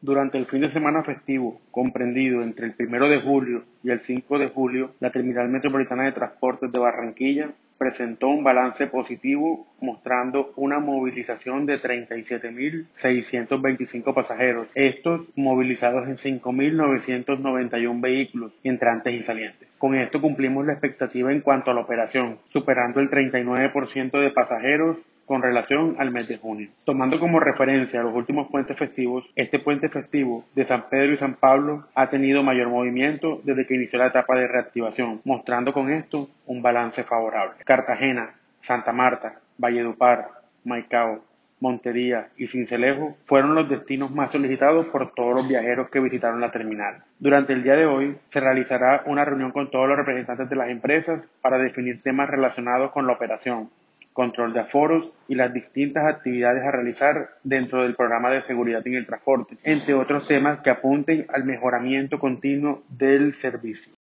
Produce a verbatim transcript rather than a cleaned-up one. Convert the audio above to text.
Durante el fin de semana festivo, comprendido entre el primero de julio y el cinco de julio, la Terminal Metropolitana de Transportes de Barranquilla presentó un balance positivo mostrando una movilización de treinta y siete mil seiscientos veinticinco pasajeros, estos movilizados en cinco mil novecientos noventa y uno vehículos entrantes y salientes. Con esto cumplimos la expectativa en cuanto a la operación, superando el treinta y nueve por ciento de pasajeros con relación al mes de junio. Tomando como referencia los últimos puentes festivos, este puente festivo de San Pedro y San Pablo ha tenido mayor movimiento desde que inició la etapa de reactivación, mostrando con esto un balance favorable. Cartagena, Santa Marta, Valledupar, Maicao, Montería y Sincelejo fueron los destinos más solicitados por todos los viajeros que visitaron la terminal. Durante el día de hoy se realizará una reunión con todos los representantes de las empresas para definir temas relacionados con la operación, control de aforos y las distintas actividades a realizar dentro del programa de seguridad en el transporte, entre otros temas que apunten al mejoramiento continuo del servicio.